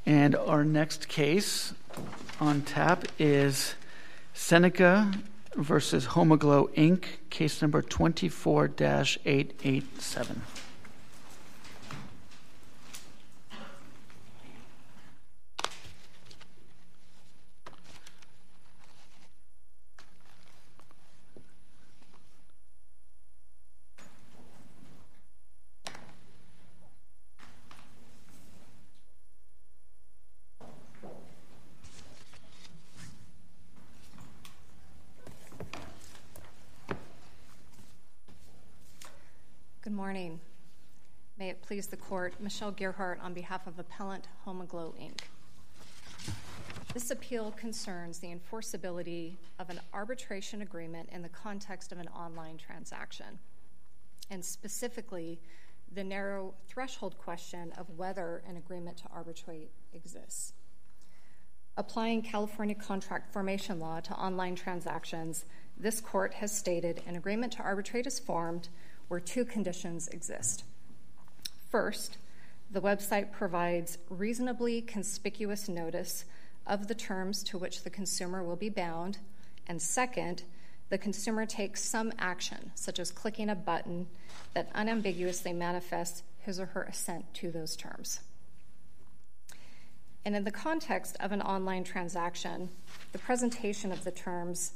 And our next case on tap is Seneca versus Homoglow, Inc., case number 24-887. Good morning. May it please the Court, Michelle Gearhart on behalf of Appellant Homoglow, Inc. This appeal concerns the enforceability of an arbitration agreement in the context of an online transaction, and specifically the narrow threshold question of whether an agreement to arbitrate exists. Applying California contract formation law to online transactions, this Court has stated an agreement to arbitrate is formed where two conditions exist. First, the website provides reasonably conspicuous notice of the terms to which the consumer will be bound, and second, the consumer takes some action, such as clicking a button that unambiguously manifests his or her assent to those terms. And in the context of an online transaction, the presentation of the terms,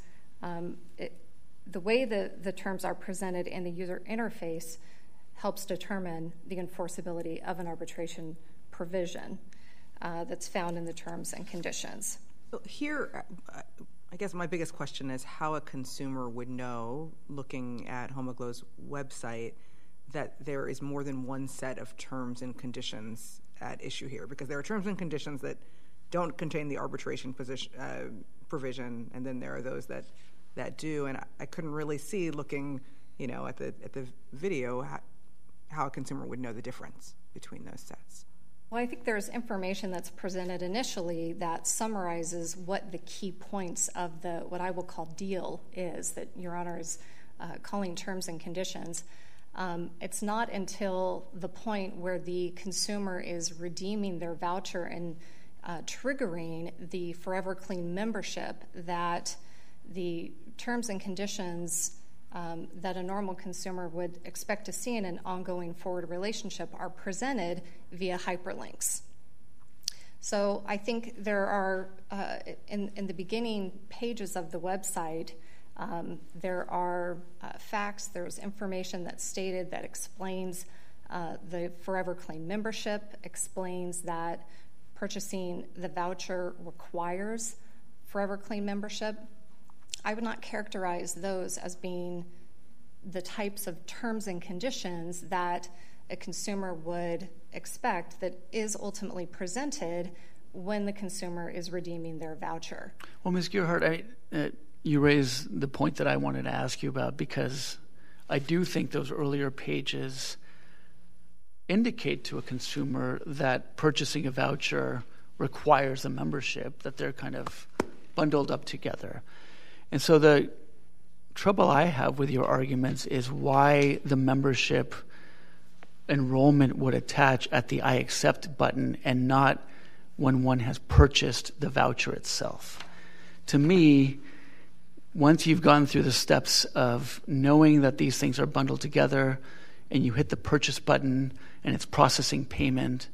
the way the terms are presented in the user interface helps determine the enforceability of an arbitration provision that's found in the terms and conditions. So here, I guess my biggest question is how a consumer would know, looking at Homoglow's website, that there is more than one set of terms and conditions at issue here, because there are terms and conditions that don't contain the arbitration provision, and then there are those that do, and I couldn't really see, looking, at the video, how a consumer would know the difference between those sets. Well, I think there's information that's presented initially that summarizes what the key points of what I will call deal is, that Your Honor is calling terms and conditions. It's not until the point where the consumer is redeeming their voucher and triggering the Forever Clean membership that the terms and conditions that a normal consumer would expect to see in an ongoing forward relationship are presented via hyperlinks. So I think there are, in the beginning pages of the website, there are facts, there's information that's stated that explains the Forever Clean membership, explains that purchasing the voucher requires Forever Clean membership. I would not characterize those as being the types of terms and conditions that a consumer would expect that is ultimately presented when the consumer is redeeming their voucher. Well, Ms. Gearhart, you raise the point that I wanted to ask you about, because I do think those earlier pages indicate to a consumer that purchasing a voucher requires a membership, that they're kind of bundled up together. And so the trouble I have with your arguments is why the membership enrollment would attach at the I accept button and not when one has purchased the voucher itself. To me, once you've gone through the steps of knowing that these things are bundled together and you hit the purchase button and it's processing payment,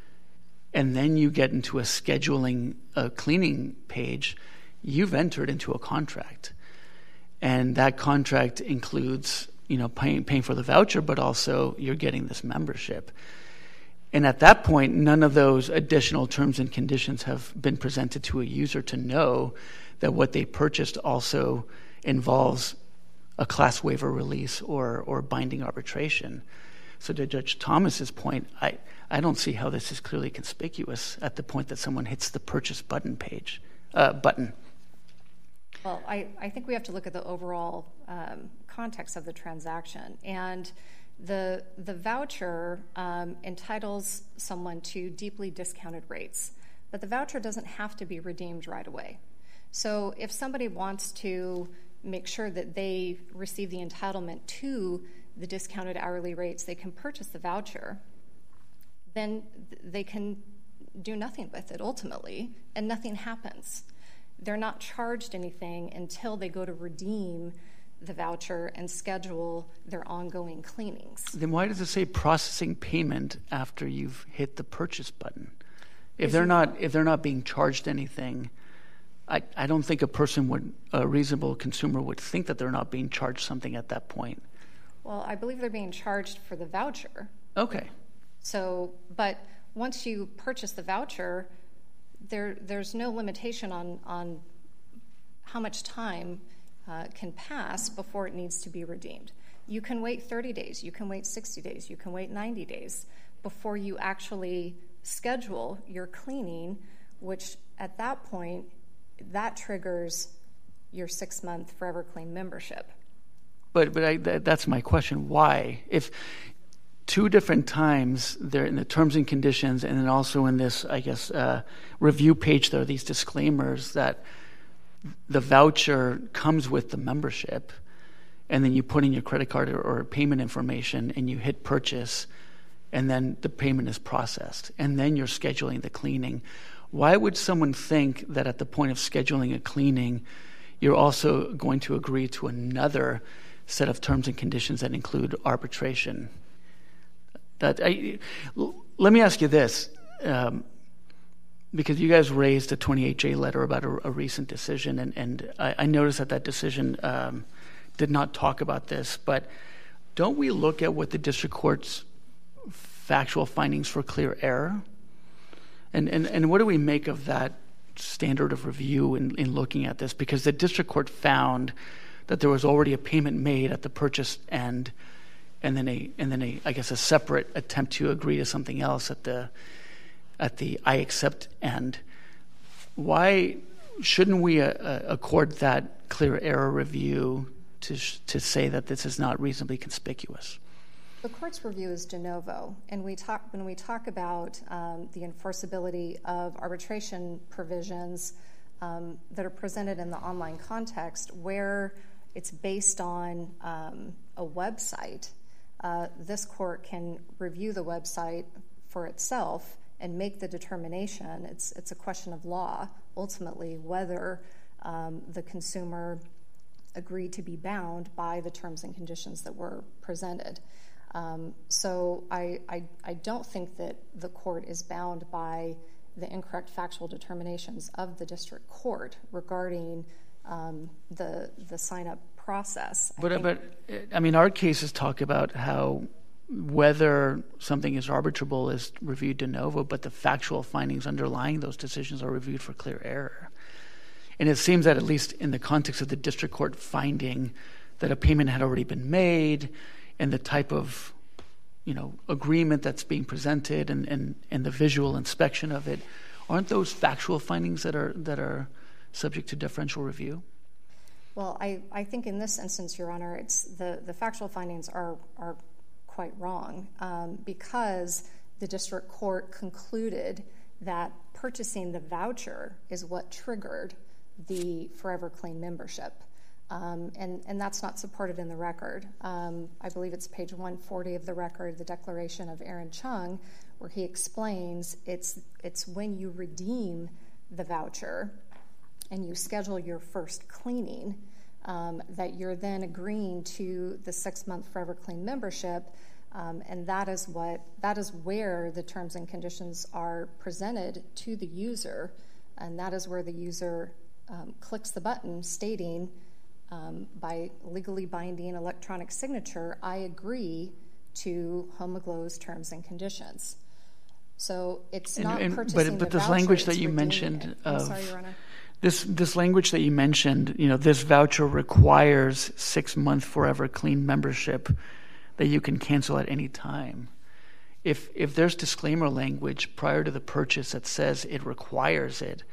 and then you get into a scheduling, a cleaning page, you've entered into a contract. And that contract includes, paying for the voucher, but also you're getting this membership. And at that point, none of those additional terms and conditions have been presented to a user to know that what they purchased also involves a class waiver release or binding arbitration. So to Judge Thomas's point, I don't see how this is clearly conspicuous at the point that someone hits the purchase button button. Well, I think we have to look at the overall context of the transaction. And the voucher entitles someone to deeply discounted rates, but the voucher doesn't have to be redeemed right away. So if somebody wants to make sure that they receive the entitlement to the discounted hourly rates, they can purchase the voucher. Then they can do nothing with it ultimately, and nothing happens. They're not charged anything until they go to redeem the voucher and schedule their ongoing cleanings. Then why does it say processing payment after you've hit the purchase button? If they're not being charged anything, I don't think a reasonable consumer would think that they're not being charged something at that point. Well, I believe they're being charged for the voucher. Okay. So, but once you purchase the voucher, there's no limitation on how much time can pass before it needs to be redeemed. You can wait 30 days, you can wait 60 days, you can wait 90 days before you actually schedule your cleaning, which at that point, that triggers your 6-month Forever Clean membership. But that's my question. Why? If 2 different times there in the terms and conditions, and then also in this, I guess, review page, there are these disclaimers that the voucher comes with the membership, and then you put in your credit card or payment information, and you hit purchase, and then the payment is processed, and then you're scheduling the cleaning. Why would someone think that at the point of scheduling a cleaning, you're also going to agree to another set of terms and conditions that include arbitration? Let me ask you this, because you guys raised a 28J letter about a recent decision, and I noticed that decision did not talk about this, but don't we look at what the district court's factual findings for clear error? And what do we make of that standard of review in looking at this? Because the district court found that there was already a payment made at the purchase end, and then I guess a separate attempt to agree to something else at the I accept end. Why shouldn't we accord that clear error review to say that this is not reasonably conspicuous? The court's review is de novo, and when we talk about the enforceability of arbitration provisions that are presented in the online context, where it's based on a website, this court can review the website for itself and make the determination. It's a question of law, ultimately, whether the consumer agreed to be bound by the terms and conditions that were presented. So I don't think that the court is bound by the incorrect factual determinations of the district court regarding the sign-up process. But our cases talk about how whether something is arbitrable is reviewed de novo, but the factual findings underlying those decisions are reviewed for clear error. And it seems that at least in the context of the district court finding that a payment had already been made, and the type of agreement that's being presented and the visual inspection of it, aren't those factual findings that are subject to deferential review? Well, I think in this instance, Your Honor, it's the factual findings are quite wrong because the district court concluded that purchasing the voucher is what triggered the Forever Clean membership. And that's not supported in the record. I believe it's page 140 of the record, the declaration of Aaron Chung, where he explains it's when you redeem the voucher and you schedule your first cleaning that you're then agreeing to the 6-month Forever Clean membership, and that is where the terms and conditions are presented to the user, and that is where the user clicks the button stating, by legally binding electronic signature, I agree to Home Aglow's terms and conditions. So it's not purchasing the voucher. But this language that you mentioned, I'm sorry, Your Honor. This language that you mentioned, this voucher requires 6-month Forever Clean membership that you can cancel at any time. If there's disclaimer language prior to the purchase that says it requires it,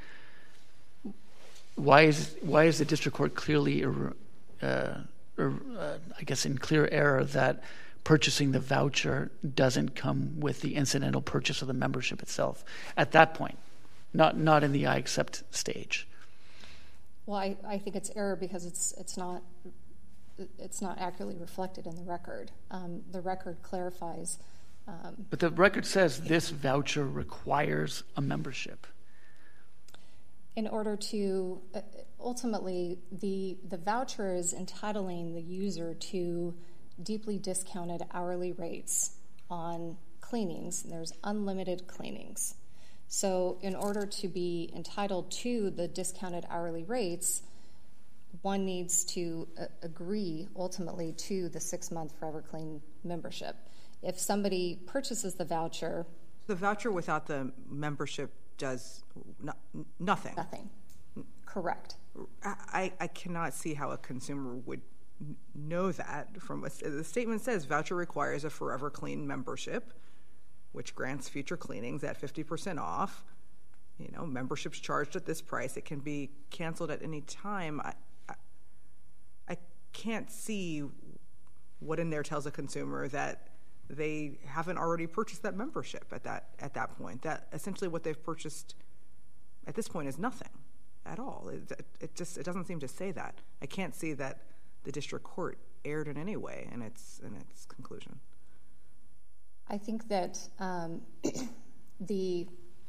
why is the district court clearly, I guess, in clear error that purchasing the voucher doesn't come with the incidental purchase of the membership itself at that point, not in the I accept stage? Well, I think it's error because it's not accurately reflected in the record. The record clarifies But the record says this voucher requires a membership. In order to, ultimately, the voucher is entitling the user to deeply discounted hourly rates on cleanings. There's unlimited cleanings. So in order to be entitled to the discounted hourly rates, one needs to agree ultimately to the 6-month Forever Clean membership. If somebody purchases the voucher without the membership does nothing. Nothing. Correct. I cannot see how a consumer would know that. The statement says voucher requires a Forever Clean membership, which grants future cleanings at 50% off. Membership's charged at this price. It can be canceled at any time. I can't see what in there tells a consumer that they haven't already purchased that membership at that point. That essentially what they've purchased at this point is nothing at all. It doesn't seem to say that. I can't see that the district court erred in any way in its conclusion. I think that the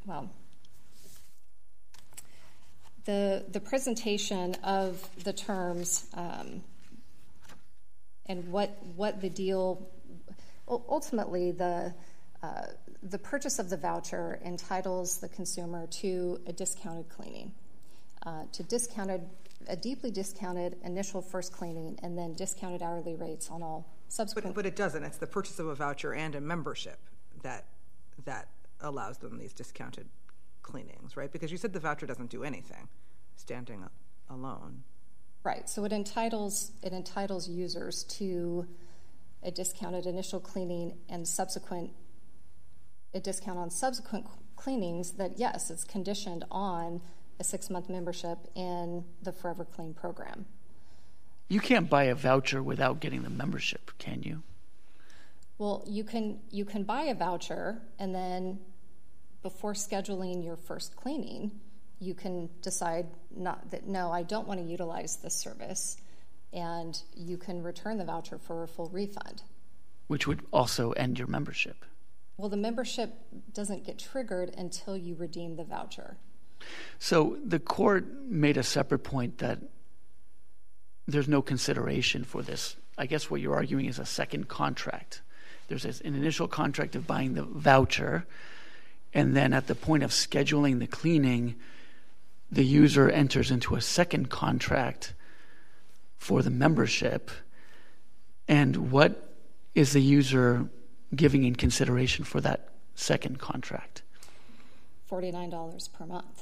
presentation of the terms and what the deal. Ultimately, the purchase of the voucher entitles the consumer to a discounted cleaning, to a deeply discounted initial first cleaning, and then discounted hourly rates on all subsequent. But it doesn't. It's the purchase of a voucher and a membership that allows them these discounted cleanings, right? Because you said the voucher doesn't do anything, standing alone. Right. So it entitles users to a discounted initial cleaning and a discount on subsequent cleanings that, yes, it's conditioned on a 6-month membership in the Forever Clean program. You can't buy a voucher without getting the membership, can you? Well, you can buy a voucher, and then before scheduling your first cleaning, you can decide no, I don't want to utilize this service, and you can return the voucher for a full refund. Which would also end your membership. Well, the membership doesn't get triggered until you redeem the voucher. So the court made a separate point that there's no consideration for this. I guess what you're arguing is a second contract. There's an initial contract of buying the voucher, and then at the point of scheduling the cleaning, the user enters into a second contract for the membership. And what is the user giving in consideration for that second contract? $49 per month.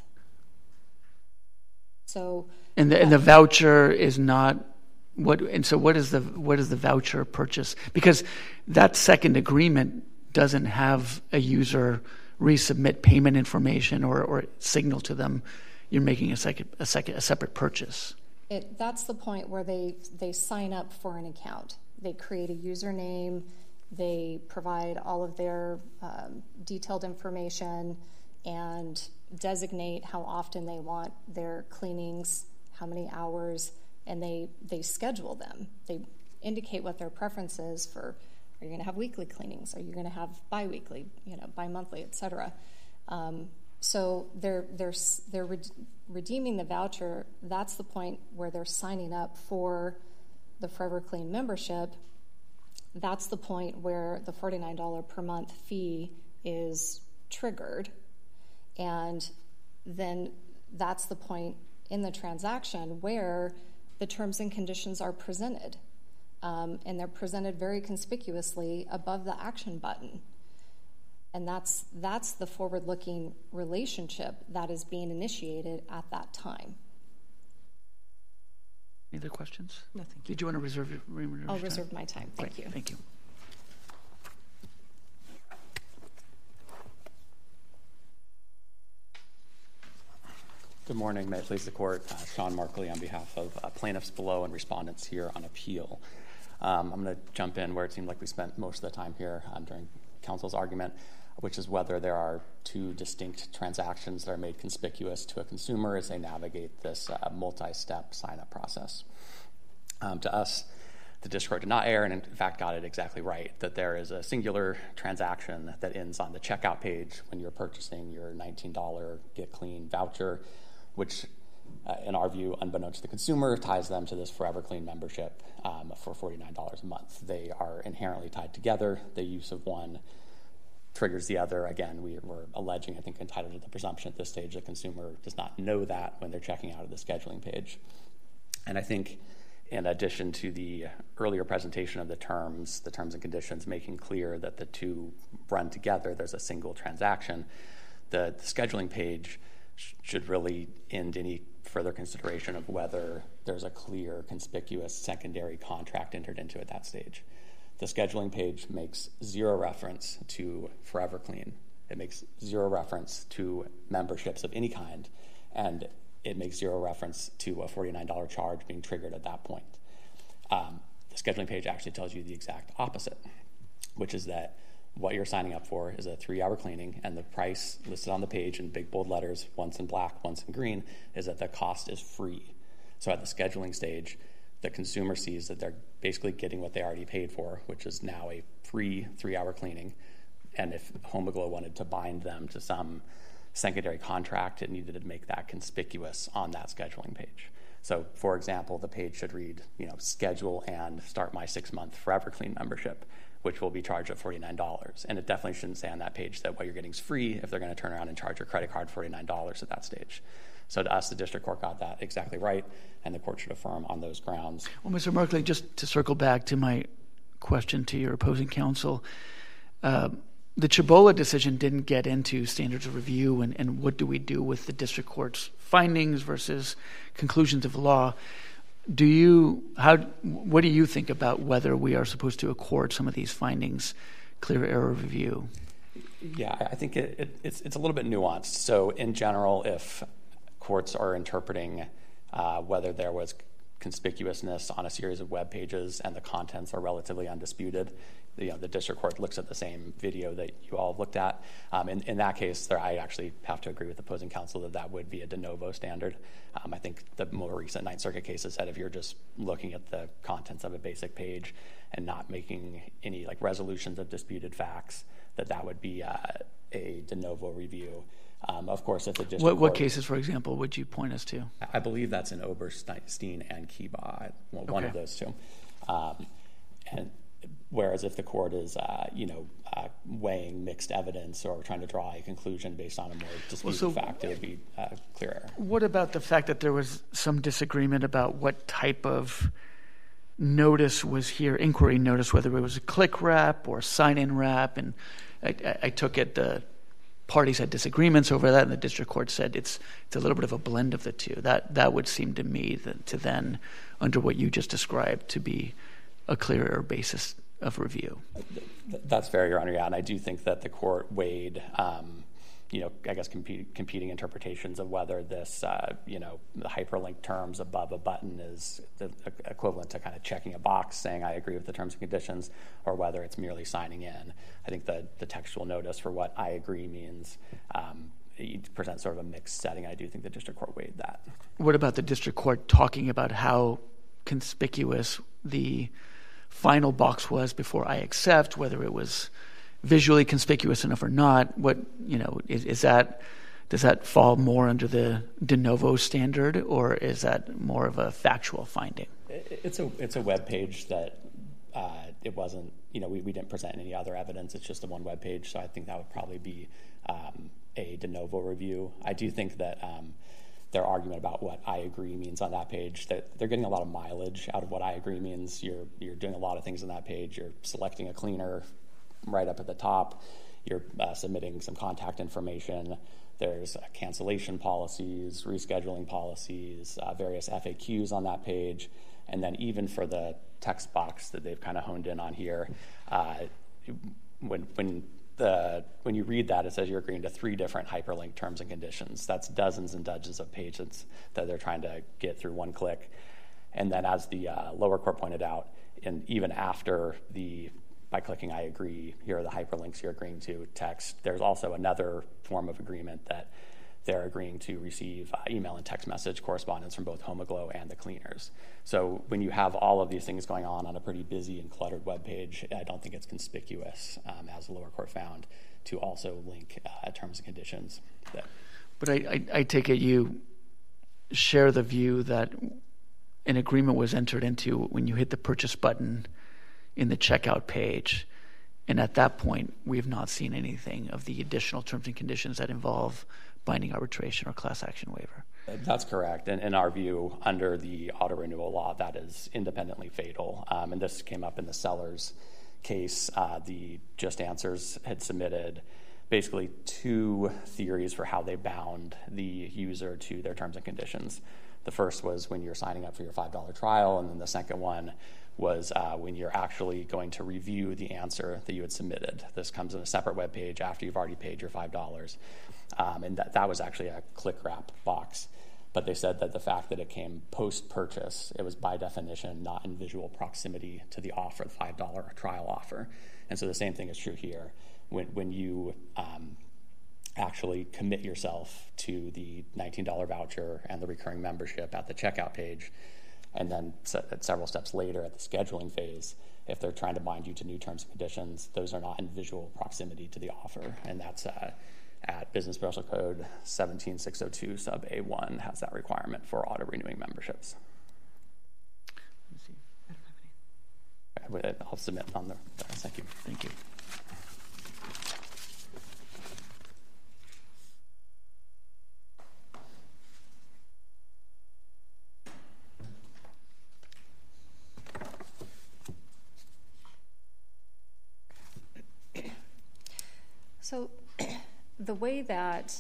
So and the voucher is not what, and so what is the voucher purchase? Because that second agreement doesn't have a user resubmit payment information or signal to them you're making a separate purchase. That's the point where they sign up for an account. They create a username. They provide all of their detailed information and designate how often they want their cleanings, how many hours, and they schedule them. They indicate what their preference is for, are you going to have weekly cleanings? Are you going to have bi-weekly, bi-monthly, et cetera? So they're redeeming the voucher. That's the point where they're signing up for the Forever Clean membership. That's the point where the $49 per month fee is triggered. And then that's the point in the transaction where the terms and conditions are presented. And they're presented very conspicuously above the action button. And that's the forward-looking relationship that is being initiated at that time. Any other questions? No, thank you. Did you want to reserve your time? I'll reserve my time. Thank you. Thank you. Good morning. May it please the Court. Sean Markley on behalf of plaintiffs below and respondents here on appeal. I'm going to jump in where it seemed like we spent most of the time here during counsel's argument, which is whether there are two distinct transactions that are made conspicuous to a consumer as they navigate this multi-step sign-up process. To us, The district court did not err, and in fact got it exactly right, that there is a singular transaction that ends on the checkout page when you're purchasing your $19 Get Clean voucher, which, in our view, unbeknownst to the consumer, ties them to this Forever Clean membership for $49 a month. They are inherently tied together. The use of one triggers the other. Again, we're alleging, I think, entitled to the presumption at this stage, the consumer does not know that when they're checking out of the scheduling page. And I think, in addition to the earlier presentation of the terms and conditions making clear that the two run together, there's a single transaction, the scheduling page should really end any further consideration of whether there's a clear, conspicuous secondary contract entered into at that stage. The scheduling page makes zero reference to Forever Clean. It makes zero reference to memberships of any kind, and it makes zero reference to a $49 charge being triggered at that point. The scheduling page actually tells you the exact opposite, which is that what you're signing up for is a 3-hour cleaning, and the price listed on the page in big bold letters, once in black, once in green, is that the cost is free. So at the scheduling stage, the consumer sees that they're basically getting what they already paid for, which is now a free 3-hour cleaning. And if HomeAglow wanted to bind them to some secondary contract, it needed to make that conspicuous on that scheduling page. So, for example, the page should read, schedule and start my 6-month Forever Clean membership, which will be charged at $49. And it definitely shouldn't say on that page that what you're getting is free if they're going to turn around and charge your credit card $49 at that stage. So to us, the district court got that exactly right, and the court should affirm on those grounds. Well, Mr. Markley, just to circle back to my question to your opposing counsel, the Cibola decision didn't get into standards of review and what do we do with the district court's findings versus conclusions of law. What do you think about whether we are supposed to accord some of these findings clear error review? Yeah, I think it's a little bit nuanced. So in general, if courts are interpreting whether there was conspicuousness on a series of web pages and the contents are relatively undisputed, the district court looks at the same video that you all looked at. In that case, I actually have to agree with opposing counsel that would be a de novo standard. I think the more recent Ninth Circuit cases said if you're just looking at the contents of a basic page and not making any resolutions of disputed facts, that would be a de novo review. Of course, if the district what court, cases, for example, would you point us to? I believe that's in Oberstein and Kiba, one of those two. And whereas if the court is, weighing mixed evidence or trying to draw a conclusion based on a more disputed fact, it would be clear error. What about the fact that there was some disagreement about what type of notice was here, inquiry notice, whether it was a click wrap or sign-in wrap? And I took it the parties had disagreements over that, and the district court said it's a little bit of a blend of the two. That would seem to me to then, under what you just described, to be a clearer basis of review. That's fair, Your Honor. Yeah, and I do think that the court weighed, competing interpretations of whether this, the hyperlink terms above a button is the equivalent to kind of checking a box saying I agree with the terms and conditions, or whether it's merely signing in. I think the textual notice for what I agree means it presents sort of a mixed setting. I do think the district court weighed that. What about the district court talking about how conspicuous the final box was before I accept, whether it was visually conspicuous enough or not? Does that fall more under the de novo standard, or is that more of a factual finding? It's a web page that it wasn't. We didn't present any other evidence. It's just the one web page, so I think that would probably be a de novo review. I do think that their argument about what I agree means on that page, that they're getting a lot of mileage out of what I agree means. You're doing a lot of things on that page. You're selecting a cleaner right up at the top. You're submitting some contact information. There's cancellation policies, rescheduling policies, various FAQs on that page. And then even for the text box that they've kind of honed in on here, when you read that, it says you're agreeing to 3 different hyperlink terms and conditions. That's dozens and dozens of pages that they're trying to get through one click. And then as the lower court pointed out, and even after by clicking I agree, here are the hyperlinks you're agreeing to text, there's also another form of agreement that they're agreeing to receive email and text message correspondence from both HomeAglow and the cleaners. So when you have all of these things going on a pretty busy and cluttered web page, I don't think it's conspicuous, as the lower court found, to also link terms and conditions. But I take it you share the view that an agreement was entered into when you hit the purchase button in the checkout page, and at that point we have not seen anything of the additional terms and conditions that involve binding arbitration or class action waiver. That's correct. And in our view, under the auto renewal law, that is independently fatal. And this came up in the Sellers case. The Just Answers had submitted basically two theories for how they bound the user to their terms and conditions. The first was when you're signing up for your $5 trial, and then the second one was when you're actually going to review the answer that you had submitted. This comes in a separate web page after you've already paid your $5. And that was actually a click wrap box. But they said that the fact that it came post-purchase, it was by definition not in visual proximity to the offer, the $5 trial offer. And so the same thing is true here. When you actually commit yourself to the $19 voucher and the recurring membership at the checkout page, and then several steps later at the scheduling phase, if they're trying to bind you to new terms and conditions, those are not in visual proximity to the offer. And that's at Business Postal Code 17602 sub A1 has that requirement for auto-renewing memberships. I'll submit on there. Thank you. Thank you. So the way that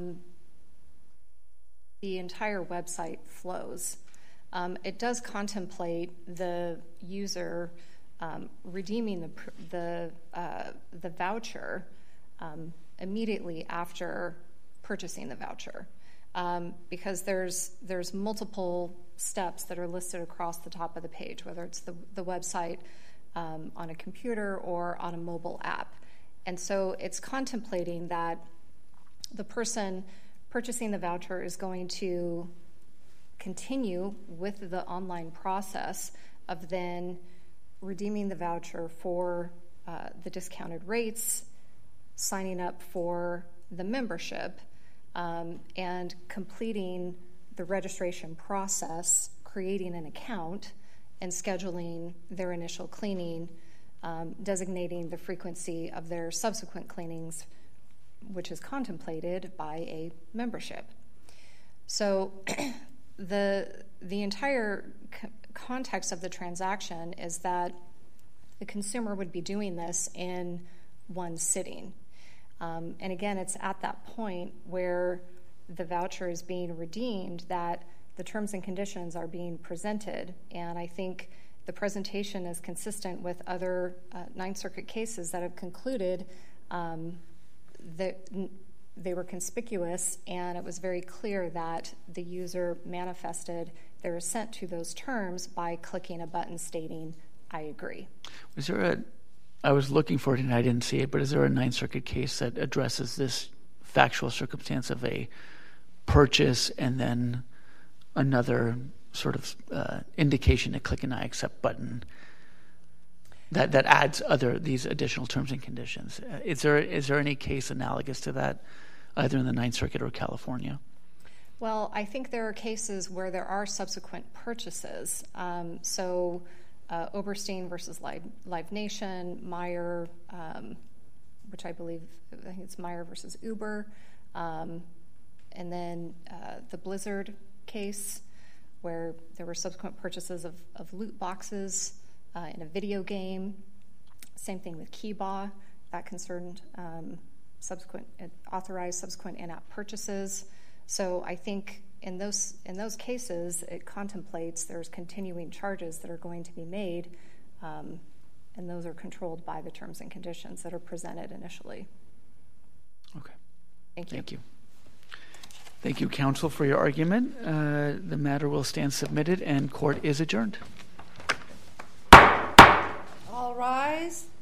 the entire website flows, it does contemplate the user redeeming the voucher immediately after purchasing the voucher, because there's multiple steps that are listed across the top of the page, whether it's the website on a computer or on a mobile app. And so it's contemplating that the person purchasing the voucher is going to continue with the online process of then redeeming the voucher for the discounted rates, signing up for the membership, and completing the registration process, creating an account, and scheduling their initial cleaning, designating the frequency of their subsequent cleanings, which is contemplated by a membership. So the entire context of the transaction is that the consumer would be doing this in one sitting. And again, it's at that point where the voucher is being redeemed that the terms and conditions are being presented. And I think the presentation is consistent with other Ninth Circuit cases that have concluded that they were conspicuous, and it was very clear that the user manifested their assent to those terms by clicking a button stating, "I agree." I was looking for it and I didn't see it, but is there a Ninth Circuit case that addresses this factual circumstance of a purchase and then another sort of indication to click an I accept button that adds these additional terms and conditions? Is there any case analogous to that, either in the Ninth Circuit or California? Well, I think there are cases where there are subsequent purchases. So Oberstein versus Live Nation, Meyer, which I think it's Meyer versus Uber, and then the Blizzard case, where there were subsequent purchases of loot boxes in a video game. Same thing with Keybah. That concerned authorized subsequent in-app purchases. So I think in those cases, it contemplates there's continuing charges that are going to be made, and those are controlled by the terms and conditions that are presented initially. Okay. Thank you. Thank you. Thank you, counsel, for your argument. The matter will stand submitted and court is adjourned. All rise.